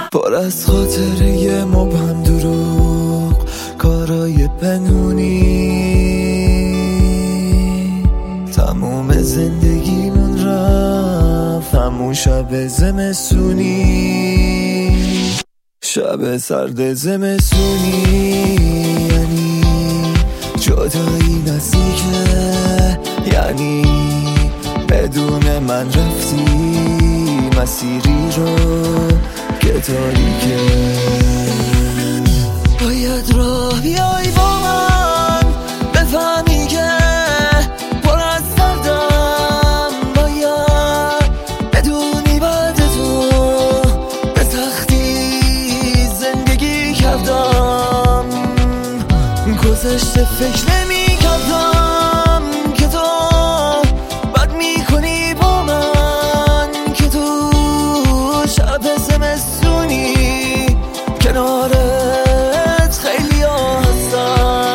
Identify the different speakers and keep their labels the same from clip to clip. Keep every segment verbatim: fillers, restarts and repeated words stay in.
Speaker 1: پر از خاطره مبهم، دروغ، کارای پنهونی. تموم زندگیمون رفت همون شب زمستونی، شب سرد زمستونی. یعنی جدایی نزدیکه، یعنی بدون من رفتی مسیری رو که تاریکه. باید راه بیای با من بفهمی که پر از دردم، باید بدونی بعد تو به سختی زندگی کردم. گذشته فکر نمی کردم که تو بد می کنی با من، که تو شب زمستونی کنارت خیلی ها هستم.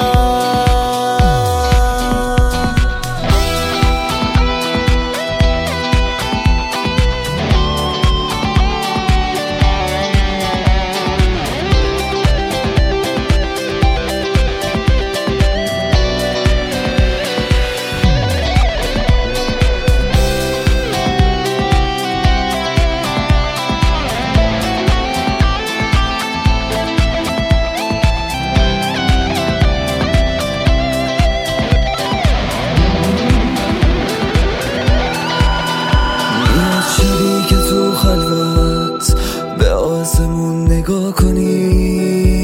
Speaker 1: شبی که تو خلوت به آسمون نگاه کنی،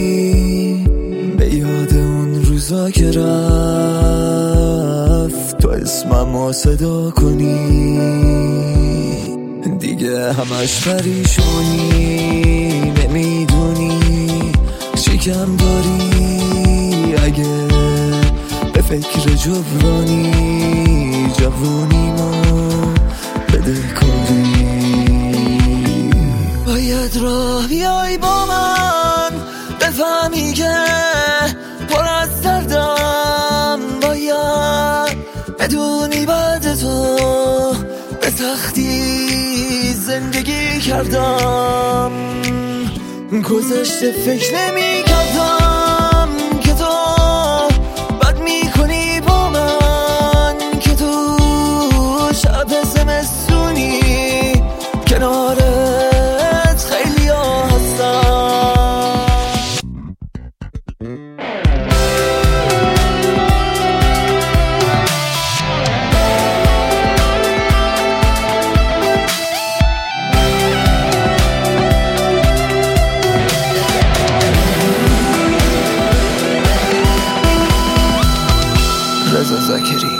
Speaker 1: به یاد اون روزا که رفت تو اسممو صدا کنی. دیگه همش پریشونی، نمیدونی چی کم داری. اگه به فکر جبرانی جوونیمو بده کنی، باید راه بیای با من بفهمی که پر از دردم، باید بدونی بعد تو به سختی زندگی کردم. گذشته فکر نمی کردم که تو بد می کنی با من، که تو شب زمستونی کنارت خیلی ها هستم. رضا زاکری.